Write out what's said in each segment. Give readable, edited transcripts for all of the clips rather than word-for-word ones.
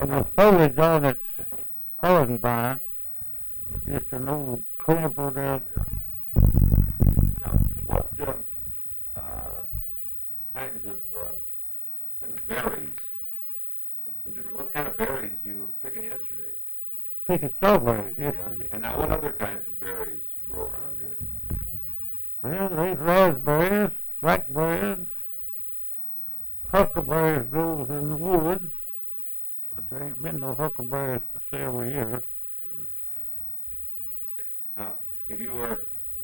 And the foliage on it's poison vine, just an old crumple there. Now, what kinds of berries? Some different. What kind of berries you were picking yesterday? Picking strawberries yesterday. Yeah. And now, what other kinds of berries grow around here? Well, there's raspberries, blackberries, huckleberries grows in the woods, but there ain't been no huckleberries for several years. Now, if you were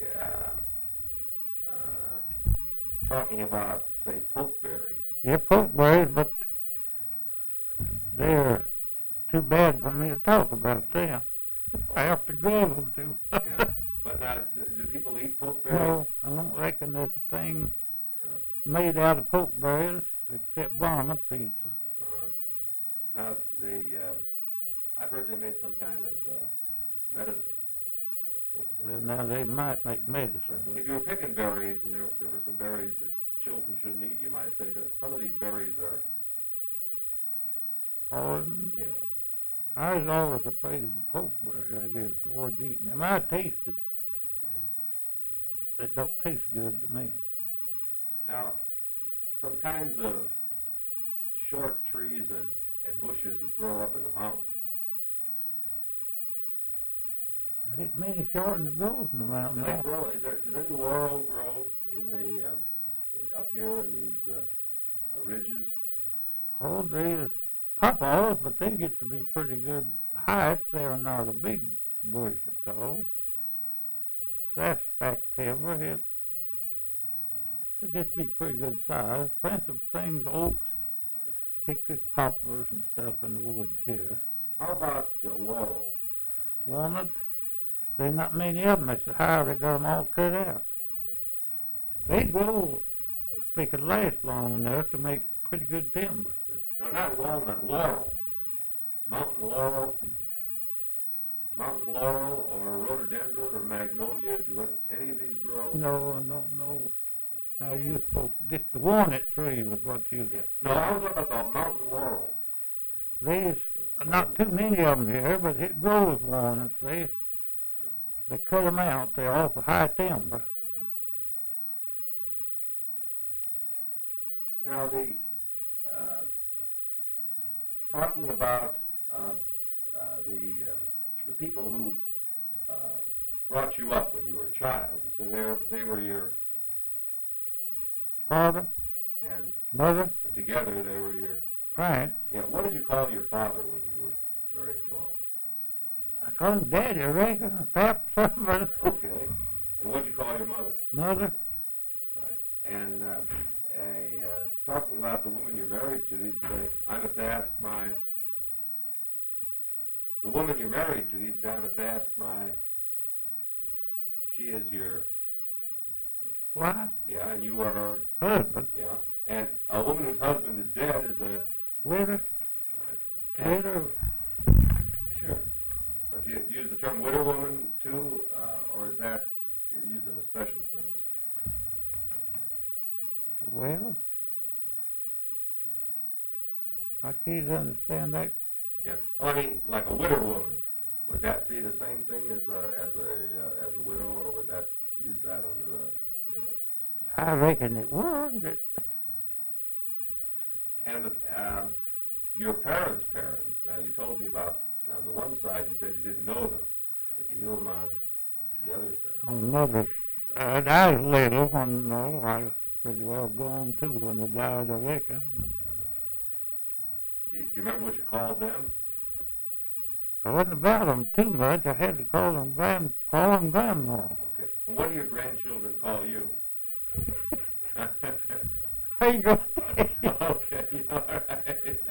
talking about, say, pokeberries. Yeah, pokeberries, but they're too bad for me to talk about them. I have to grow them too. Yeah. But now, do people eat pokeberries? No, I don't reckon there's a thing made out of pokeberries except varmints eats them. Now, I've heard they made some kind of medicine out of pokeberries. Well, now they might make medicine. But if you were picking berries and there were some berries that children shouldn't eat, you might say that some of these berries are poison. Yeah. I was always afraid of a pokeberry, I guess, towards eating them. I tasted. They don't taste good to me. Now, some kinds of short trees and bushes that grow up in the mountains. There ain't many short that grows in the mountains. Do they grow? Does any laurel grow in the up here in these ridges? Oh, there's pawpaws, but they get to be pretty good heights. They're not a big bush at all. Sassback timber, it just be pretty good size. Principal things, oaks, hickories, poplars, and stuff in the woods here. How about laurel? Walnut, there's not many of them. It's high, they got them all cut out. They grow if they could last long enough to make pretty good timber. No, not walnut, laurel. Mountain laurel or rhododendron or magnolia. Do any of these grow? No, I don't know. Now you're supposed to, just the walnut tree was what you... Yeah. No, I was talking about the mountain laurel. There's not too many of them here, but it grows walnuts. They cut them out. They're awful high timber. Now, talking about the people who brought you up when you were a child, you said they were your Father and mother, and together they were your parents. Yeah. What did you call your father when you were very small? I call him Daddy, I reckon, or Pap, something. Okay. And what did you call your mother? Mother. All right. And talking about the woman you're married to, you'd say, I must ask my... The woman you're married to, you'd say, I must ask my... She is your... What? Yeah, and you are her... Husband. Yeah. And a woman whose husband is dead is a... Widow. Widow. Sure. Or do you use the term widow woman too, or is that used in a special sense? Well, I can't understand that. Yeah. Well, I mean, like a widow woman. Would that be the same thing as a widow, or would that use that under a? I reckon it would. But and your parents' parents. Now, you told me about on the one side. You said you didn't know them, but you knew them on the other side. on mother's side, I was little when I was pretty well grown too when they died, I reckon. Do you remember what you called them? I wasn't about them too much. I had to call them Grandpa and Grandma. Okay. And what do your grandchildren call you? How you going? Okay, all right.